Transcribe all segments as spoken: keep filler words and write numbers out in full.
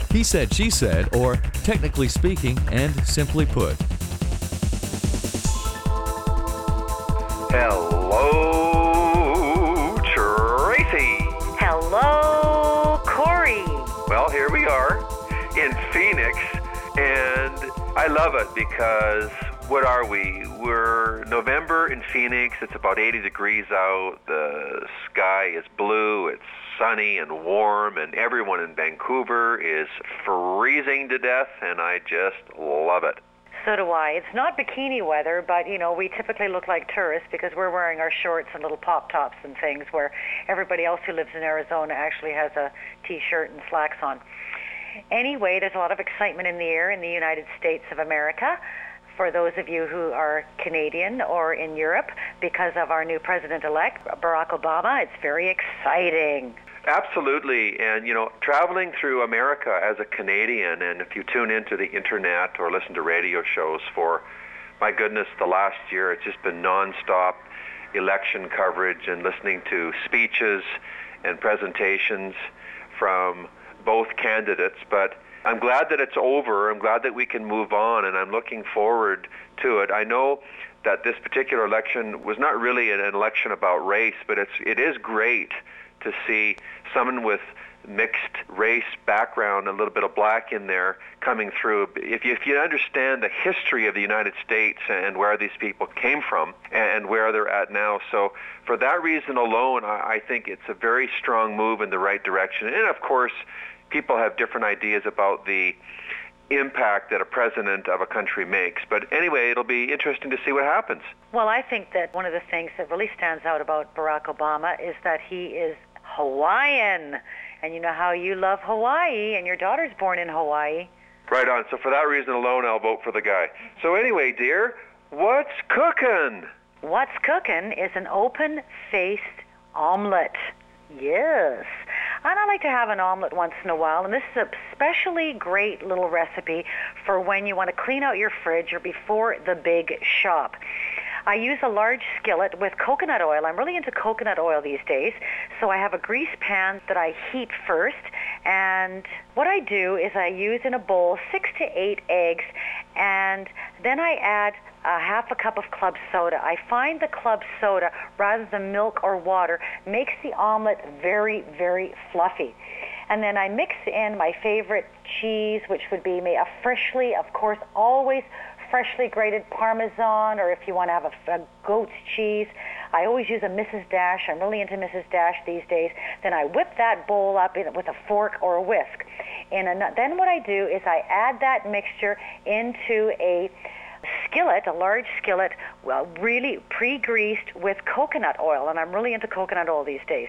He said, she said, or technically speaking and simply put. Hello, Tracy. Hello, Corey. Well, here we are in Phoenix, and I love it because what are we? We're November in Phoenix. It's about eighty degrees out. The sky is blue. It's sunny and warm, and everyone in Vancouver is freezing to death, and I just love it. So do I. It's not bikini weather, but, you know, we typically look like tourists because we're wearing our shorts and little pop-tops and things, where everybody else who lives in Arizona actually has a T-shirt and slacks on. Anyway, there's a lot of excitement in the air in the United States of America for those of you who are Canadian or in Europe because of our new president-elect, Barack Obama. It's very exciting. Absolutely. And, you know, traveling through America as a Canadian, and if you tune into the internet or listen to radio shows for, my goodness, the last year, it's just been nonstop election coverage and listening to speeches and presentations from both candidates. But I'm glad that it's over. I'm glad that we can move on, and I'm looking forward to it. I know that this particular election was not really an election about race, but it's it is great to see someone with mixed race background, a little bit of black in there, coming through. If you, if you understand the history of the United States and where these people came from and where they're at now. So for that reason alone, I think it's a very strong move in the right direction. And of course, people have different ideas about the impact that a president of a country makes. But anyway, it'll be interesting to see what happens. Well, I think that one of the things that really stands out about Barack Obama is that he is Hawaiian. And you know how you love Hawaii, and your daughter's born in Hawaii. Right on. So for that reason alone, I'll vote for the guy. So anyway, dear, what's cooking? What's cooking is an open-faced omelet. Yes. And I like to have an omelet once in a while, and this is a especially great little recipe for when you want to clean out your fridge or before the big shop. I use a large skillet with coconut oil. I'm really into coconut oil these days. So I have a grease pan that I heat first. And what I do is I use in a bowl six to eight eggs. And then I add a half a cup of club soda. I find the club soda, rather than milk or water, makes the omelet very, very fluffy. And then I mix in my favorite cheese, which would be a freshly, of course, always freshly grated Parmesan, or if you want to have a, a goat's cheese. I always use a Missus Dash. I'm really into Missus Dash these days. Then I whip that bowl up in, with a fork or a whisk. And then what I do is I add that mixture into a skillet, a large skillet, well, really pre-greased with coconut oil, and I'm really into coconut oil these days.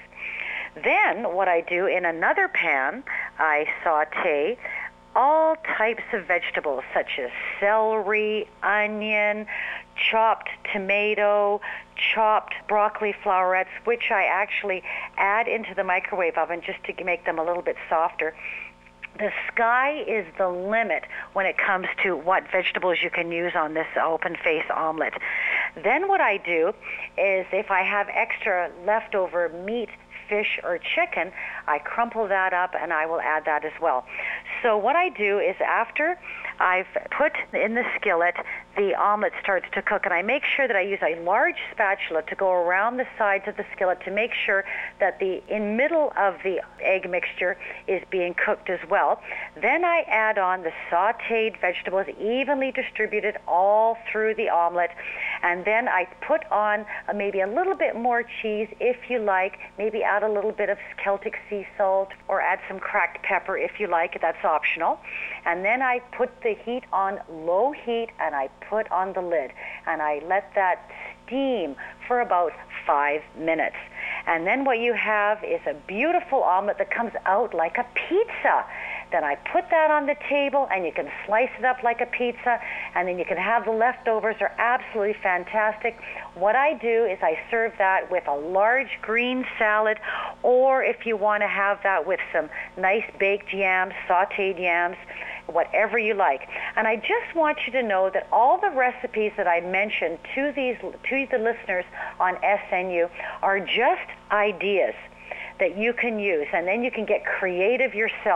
Then what I do in another pan, I saute all types of vegetables such as celery, onion, chopped tomato, chopped broccoli flowerets, which I actually add into the microwave oven just to make them a little bit softer. The sky is the limit when it comes to what vegetables you can use on this open-face omelet. Then what I do is if I have extra leftover meat, fish, or chicken, I crumple that up and I will add that as well. So what I do is after I've put in the skillet, the omelet starts to cook, and I make sure that I use a large spatula to go around the sides of the skillet to make sure that the in middle of the egg mixture is being cooked as well. Then I add on the sautéed vegetables evenly distributed all through the omelet, and then I put on maybe a little bit more cheese if you like, maybe add a little bit of Celtic sea salt or add some cracked pepper if you like, that's optional. And then I put the heat on low heat and I put on the lid and I let that steam for about five minutes. And then what you have is a beautiful omelet that comes out like a pizza. Then I put that on the table, and you can slice it up like a pizza, and then you can have the leftovers. They're absolutely fantastic. What I do is I serve that with a large green salad, or if you want to have that with some nice baked yams, sautéed yams, whatever you like. And I just want you to know that all the recipes that I mentioned to these to the listeners on S N U are just ideas that you can use, and then you can get creative yourself.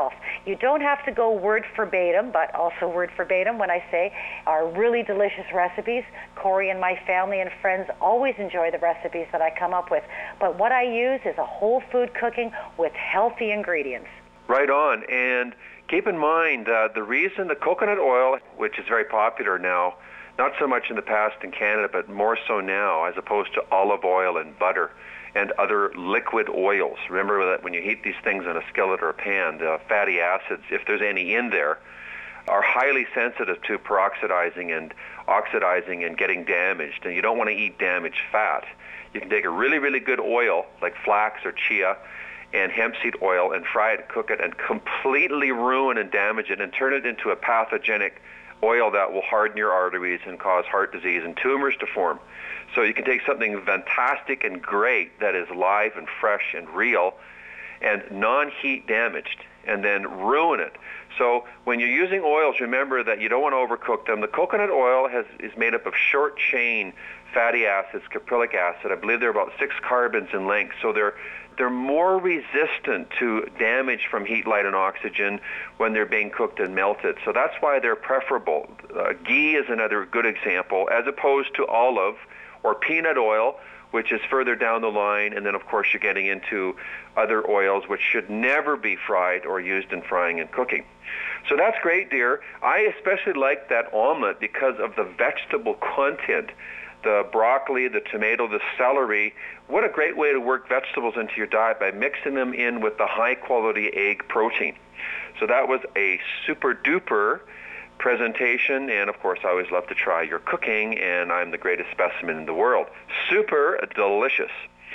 You don't have to go word verbatim, but also word verbatim when I say are really delicious recipes. Corey and my family and friends always enjoy the recipes that I come up with. But what I use is a whole food cooking with healthy ingredients. Right on. And keep in mind, uh, the reason the coconut oil, which is very popular now, not so much in the past in Canada, but more so now, as opposed to olive oil and butter and other liquid oils. Remember that when you heat these things in a skillet or a pan, the fatty acids, if there's any in there, are highly sensitive to peroxidizing and oxidizing and getting damaged. And you don't want to eat damaged fat. You can take a really, really good oil, like flax or chia, and hemp seed oil, and fry it, cook it, and completely ruin and damage it and turn it into a pathogenic oil that will harden your arteries and cause heart disease and tumors to form. So you can take something fantastic and great that is live and fresh and real and non-heat damaged and then ruin it. So when you're using oils, remember that you don't want to overcook them. The coconut oil has, is made up of short-chain fatty acids, caprylic acid. I believe they're about six carbons in length. So they're they're more resistant to damage from heat, light, and oxygen when they're being cooked and melted. So that's why they're preferable. Uh, ghee is another good example, as opposed to olive or peanut oil, which is further down the line. And then, of course, you're getting into other oils which should never be fried or used in frying and cooking. So that's great, dear. I especially like that omelet because of the vegetable content. The broccoli, the tomato, the celery. What a great way to work vegetables into your diet by mixing them in with the high-quality egg protein. So that was a super-duper presentation, and of course I always love to try your cooking, and I'm the greatest specimen in the world. Super delicious.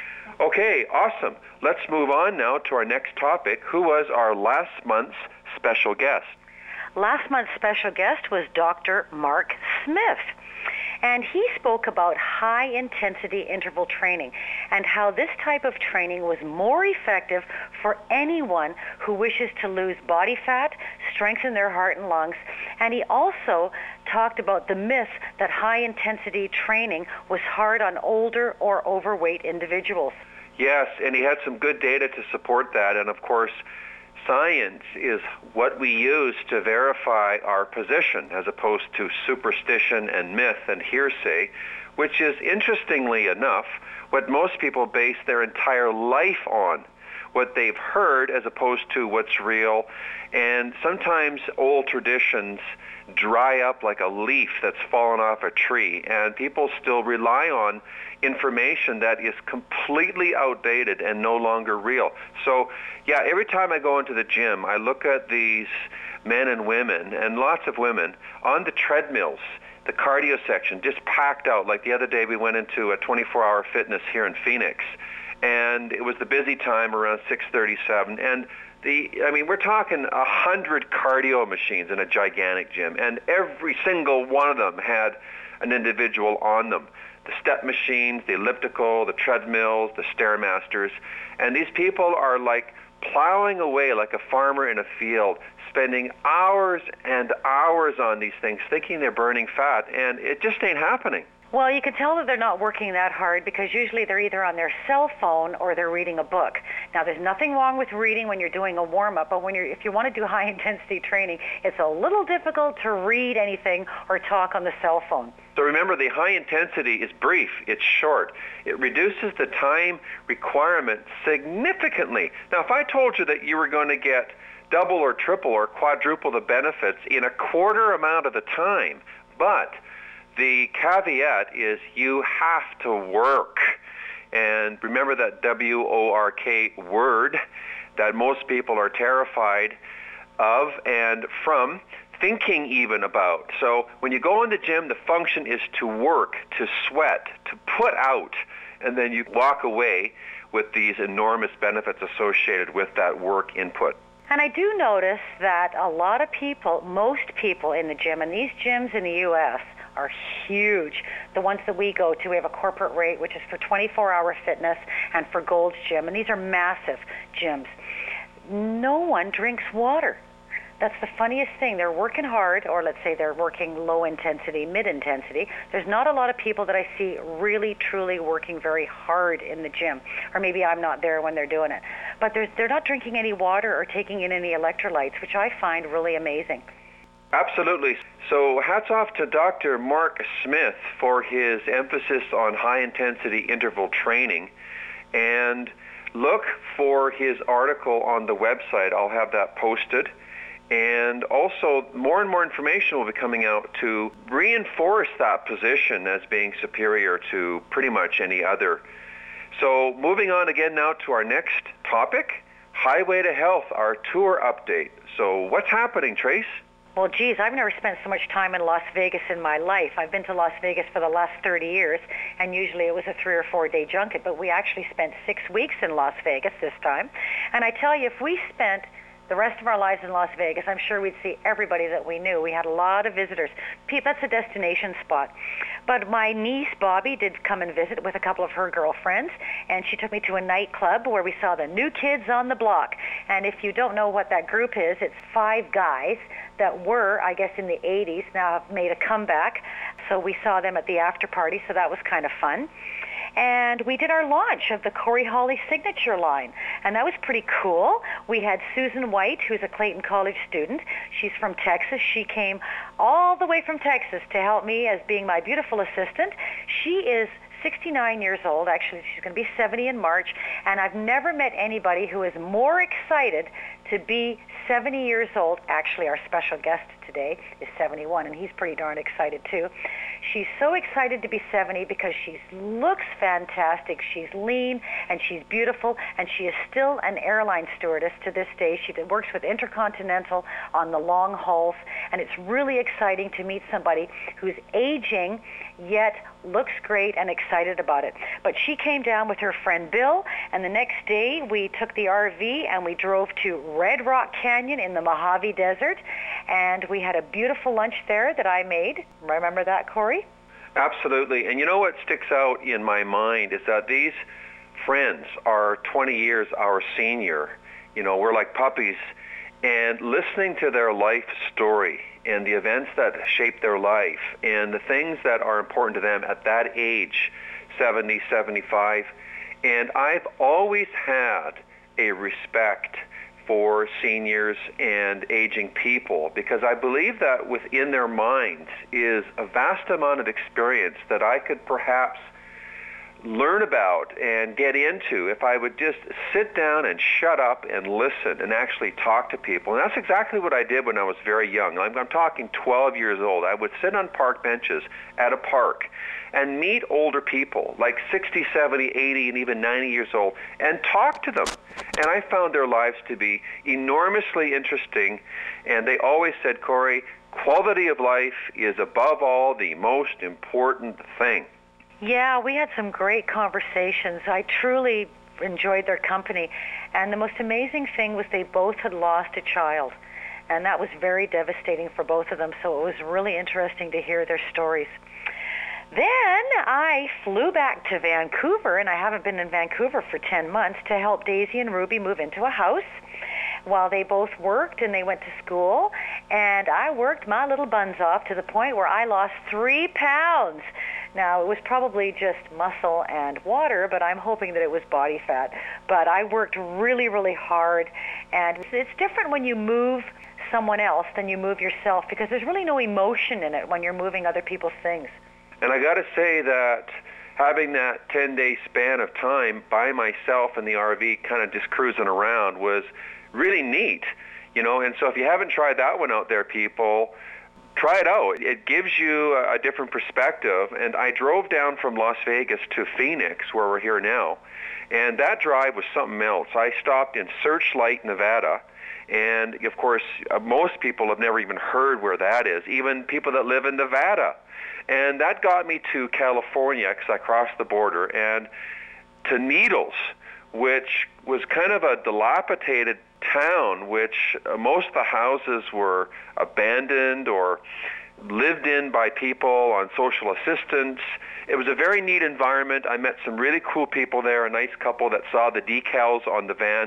Okay, awesome. Let's move on now to our next topic. Who was our last month's special guest? Last month's special guest was Doctor Mark Smith. And he spoke about high-intensity interval training and how this type of training was more effective for anyone who wishes to lose body fat, strengthen their heart and lungs. And he also talked about the myth that high-intensity training was hard on older or overweight individuals. Yes, and he had some good data to support that. And, of course, science is what we use to verify our position as opposed to superstition and myth and hearsay, which is, interestingly enough, what most people base their entire life on, what they've heard as opposed to what's real. And sometimes old traditions dry up like a leaf that's fallen off a tree, and people still rely on information that is completely outdated and no longer real. So, yeah, every time I go into the gym, I look at these men and women, and lots of women, on the treadmills, the cardio section, just packed out. Like the other day, we went into a twenty-four hour fitness here in Phoenix, and it was the busy time around six thirty-seven, and The, I mean, we're talking a hundred cardio machines in a gigantic gym, and every single one of them had an individual on them. The step machines, the elliptical, the treadmills, the Stairmasters, and these people are like plowing away like a farmer in a field, spending hours and hours on these things, thinking they're burning fat, and it just ain't happening. Well, you can tell that they're not working that hard because usually they're either on their cell phone or they're reading a book. Now, there's nothing wrong with reading when you're doing a warm-up, but when you're, if you want to do high-intensity training, it's a little difficult to read anything or talk on the cell phone. So remember, the high intensity is brief, it's short. It reduces the time requirement significantly. Now, if I told you that you were going to get double or triple or quadruple the benefits in a quarter amount of the time, but the caveat is you have to work. And remember that W O R K word that most people are terrified of and from thinking even about. So when you go in the gym, the function is to work, to sweat, to put out, and then you walk away with these enormous benefits associated with that work input. And I do notice that a lot of people, most people in the gym, and these gyms in the U S are huge. The ones that we go to, we have a corporate rate, which is for twenty-four hour fitness and for Gold's Gym, and these are massive gyms. No one drinks water. That's the funniest thing. They're working hard, or let's say they're working low intensity, mid intensity. There's not a lot of people that I see really, truly working very hard in the gym. Or maybe I'm not there when they're doing it. But they're not drinking any water or taking in any electrolytes, which I find really amazing. Absolutely. So hats off to Doctor Mark Smith for his emphasis on high-intensity interval training. And look for his article on the website. I'll have that posted. And also, more and more information will be coming out to reinforce that position as being superior to pretty much any other. So moving on again now to our next topic, Highway to Health, our tour update. So what's happening, Trace? Well, geez, I've never spent so much time in Las Vegas in my life. I've been to Las Vegas for the last thirty years, and usually it was a three or four day junket, but we actually spent six weeks in Las Vegas this time. And I tell you, if we spent the rest of our lives in Las Vegas, I'm sure we'd see everybody that we knew. We had a lot of visitors. That's a destination spot. But my niece, Bobby, did come and visit with a couple of her girlfriends, and she took me to a nightclub where we saw the New Kids on the Block. And if you don't know what that group is, it's five guys that were, I guess, in the eighties, now have made a comeback. So we saw them at the after party, so that was kind of fun. And we did our launch of the Corey Holly Signature line, and that was pretty cool. We had Susan White, who's a Clayton College student. She's from Texas. She came all the way from Texas to help me as being my beautiful assistant. She is sixty-nine years old. Actually, she's going to be seventy in March, and I've never met anybody who is more excited to be seventy years old. Actually, our special guest today is seventy-one, and he's pretty darn excited too. She's so excited to be seventy because she looks fantastic. She's lean and she's beautiful, and she is still an airline stewardess to this day. She works with Intercontinental on the long hauls, and it's really exciting to meet somebody who's aging yet looks great and excited about it. But she came down with her friend Bill, and the next day we took the R V and we drove to Red Rock Canyon in the Mojave Desert, and we had a beautiful lunch there that I made. Remember that, Corey? Absolutely. And you know what sticks out in my mind is that these friends are twenty years our senior. You know, we're like puppies. And listening to their life story and the events that shape their life and the things that are important to them at that age, seventy, seventy-five. And I've always had a respect for seniors and aging people because I believe that within their minds is a vast amount of experience that I could perhaps learn about and get into if I would just sit down and shut up and listen and actually talk to people. And that's exactly what I did when I was very young. I'm, I'm talking twelve years old. I would sit on park benches at a park and meet older people, like sixty, seventy, eighty, and even ninety years old, and talk to them. And I found their lives to be enormously interesting. And they always said, Corey, quality of life is above all the most important thing. Yeah, we had some great conversations. I truly enjoyed their company. And the most amazing thing was they both had lost a child. And that was very devastating for both of them. So it was really interesting to hear their stories. Then I flew back to Vancouver, and I haven't been in Vancouver for ten months, to help Daisy and Ruby move into a house while they both worked and they went to school. And I worked my little buns off to the point where I lost three pounds. Now, it was probably just muscle and water, but I'm hoping that it was body fat. But I worked really, really hard, and it's different when you move someone else than you move yourself because there's really no emotion in it when you're moving other people's things. And I got to say that having that ten-day span of time by myself in the R V kind of just cruising around was really neat, you know. And so if you haven't tried that one out there, people, try it out. It gives you a different perspective. And I drove down from Las Vegas to Phoenix, where we're here now, and that drive was something else. I stopped in Searchlight, Nevada, and of course, most people have never even heard where that is, even people that live in Nevada. And that got me to California because I crossed the border, and to Needles, which was kind of a dilapidated town, which uh, most of the houses were abandoned or lived in by people on social assistance. It was a very neat environment. I met some really cool people there, a nice couple that saw the decals on the van,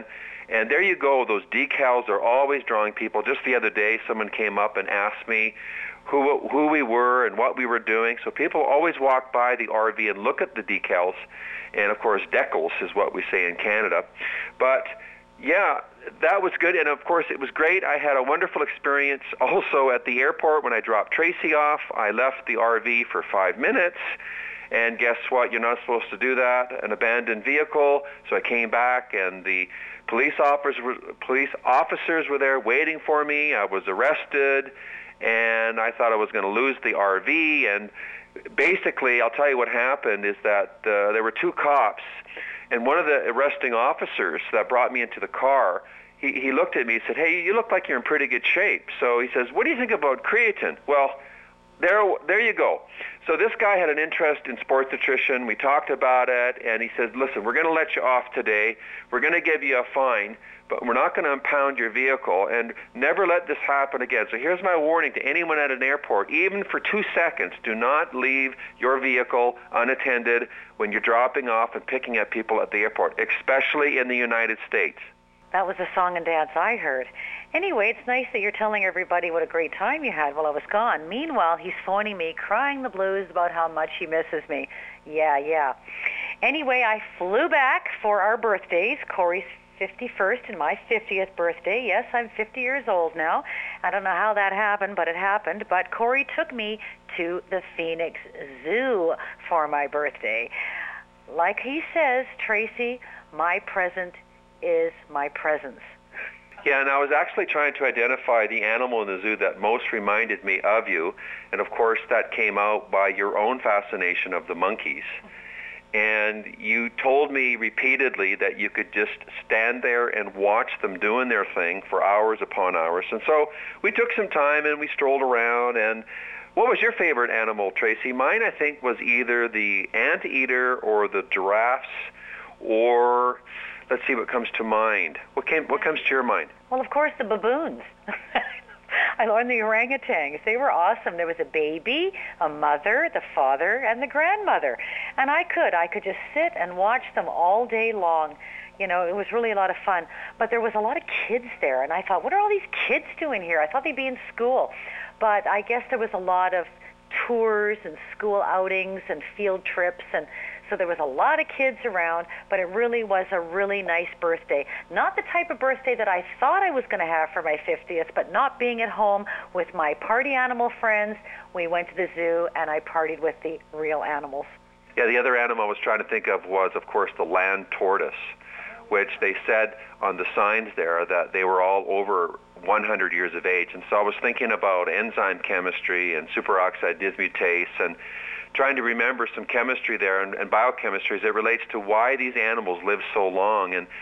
And there you go, those decals are always drawing people. Just the other day, someone came up and asked me who who we were and what we were doing. So people always walk by the R V and look at the decals. And, of course, decals is what we say in Canada. But, yeah, that was good. And, of course, it was great. I had a wonderful experience also at the airport when I dropped Tracy off. I left the R V for five minutes. And guess what? You're not supposed to do that, an abandoned vehicle. So I came back, and the police officers were, police officers were there waiting for me. I was arrested, and I thought I was going to lose the R V. And basically, I'll tell you what happened is that uh, there were two cops, and one of the arresting officers that brought me into the car, he, he looked at me and said, "Hey, you look like you're in pretty good shape." So he says, "What do you think about creatine?" Well, there, there you go. So this guy had an interest in sports nutrition. We talked about it, and he said, "Listen, we're going to let you off today. We're going to give you a fine, but we're not going to impound your vehicle, and never let this happen again." So here's my warning to anyone at an airport. Even for two seconds, do not leave your vehicle unattended when you're dropping off and picking up people at the airport, especially in the United States. That was the song and dance I heard. Anyway, it's nice that you're telling everybody what a great time you had while I was gone. Meanwhile, he's phoning me, crying the blues about how much he misses me. Yeah, yeah. Anyway, I flew back for our birthdays, Corey's fifty-first and my fiftieth birthday. Yes, I'm fifty years old now. I don't know how that happened, but it happened. But Corey took me to the Phoenix Zoo for my birthday. Like he says, Tracy, my present is my presence. Yeah, and I was actually trying to identify the animal in the zoo that most reminded me of you. And, of course, that came out by your own fascination of the monkeys. And you told me repeatedly that you could just stand there and watch them doing their thing for hours upon hours. And so we took some time and we strolled around. And what was your favorite animal, Tracy? Mine, I think, was either the anteater or the giraffes, or let's see what comes to mind. What came? What comes to your mind? Well, of course, the baboons. I learned the orangutans. They were awesome. There was a baby, a mother, the father, and the grandmother. And I could. I could just sit and watch them all day long. You know, it was really a lot of fun. But there was a lot of kids there, and I thought, what are all these kids doing here? I thought they'd be in school. But I guess there was a lot of tours and school outings and field trips, and so there was a lot of kids around, but it really was a really nice birthday. Not the type of birthday that I thought I was going to have for my fiftieth, but not being at home with my party animal friends. We went to the zoo, and I partied with the real animals. Yeah, the other animal I was trying to think of was, of course, the land tortoise, which they said on the signs there that they were all over one hundred years of age. And so I was thinking about enzyme chemistry and superoxide dismutase and trying to remember some chemistry there and, and biochemistry as it relates to why these animals live so long. And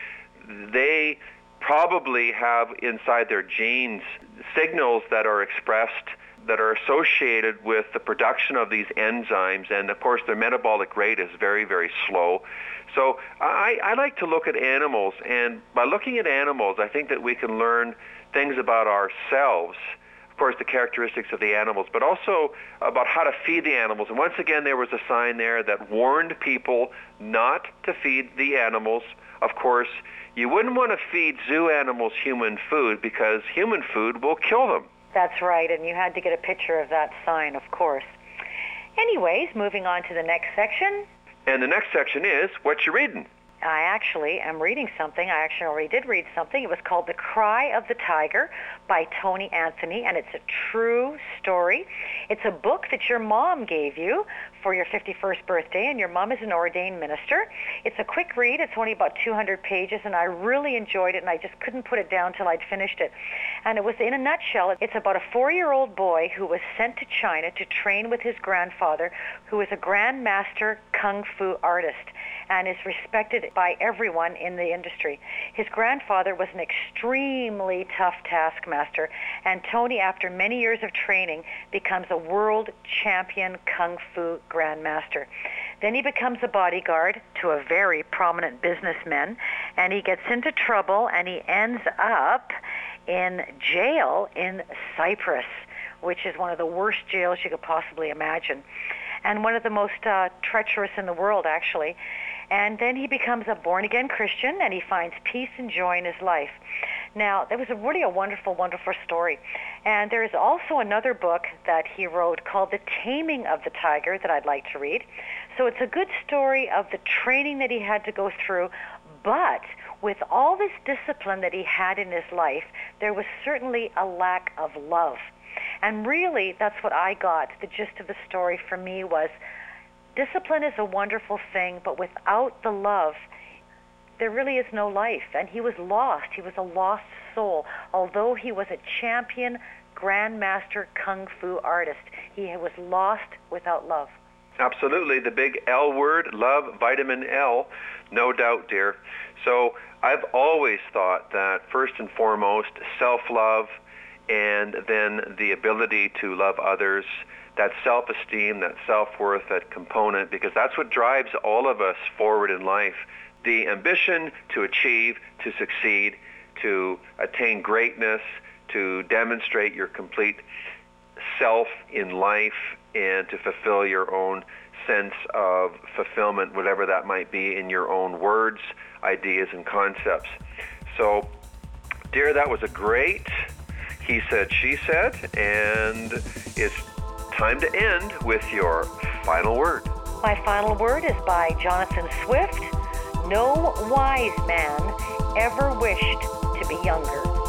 they probably have inside their genes signals that are expressed that are associated with the production of these enzymes. And, of course, their metabolic rate is very, very slow. So I, I like to look at animals, and by looking at animals, I think that we can learn things about ourselves, of course, the characteristics of the animals, but also about how to feed the animals. And once again, there was a sign there that warned people not to feed the animals. Of course, you wouldn't want to feed zoo animals human food because human food will kill them. That's right, and you had to get a picture of that sign, of course. Anyways, moving on to the next section. And the next section is, what you reading? I actually am reading something. I actually already did read something. It was called The Cry of the Tiger by Tony Anthony, and it's a true story. It's a book that your mom gave you for your fifty-first birthday, and your mom is an ordained minister. It's a quick read. It's only about two hundred pages, and I really enjoyed it, and I just couldn't put it down till I'd finished it. And it was, in a nutshell, it's about a four-year-old boy who was sent to China to train with his grandfather, who is a grandmaster kung fu artist and is respected by everyone in the industry. His grandfather was an extremely tough taskmaster, and Tony, after many years of training, becomes a world champion kung fu grandmaster. Then he becomes a bodyguard to a very prominent businessman, and he gets into trouble, and he ends up in jail in Cyprus, which is one of the worst jails you could possibly imagine, and one of the most uh, treacherous in the world, actually. And then he becomes a born-again Christian, and he finds peace and joy in his life. Now, that was a really a wonderful, wonderful story. And there is also another book that he wrote called The Taming of the Tiger that I'd like to read. So it's a good story of the training that he had to go through, but with all this discipline that he had in his life, there was certainly a lack of love. And really, that's what I got. The gist of the story for me was, discipline is a wonderful thing, but without the love, there really is no life. And he was lost. He was a lost soul. Although he was a champion grandmaster kung fu artist, he was lost without love. Absolutely. The big L word, love, vitamin L, no doubt, dear. So I've always thought that first and foremost, self-love, and then the ability to love others, that self-esteem, that self-worth, that component, because that's what drives all of us forward in life. The ambition to achieve, to succeed, to attain greatness, to demonstrate your complete self in life, and to fulfill your own sense of fulfillment, whatever that might be, in your own words, ideas, and concepts. So, dear, that was a great he said, she said, and it's time to end with your final word. My final word is by Jonathan Swift. No wise man ever wished to be younger.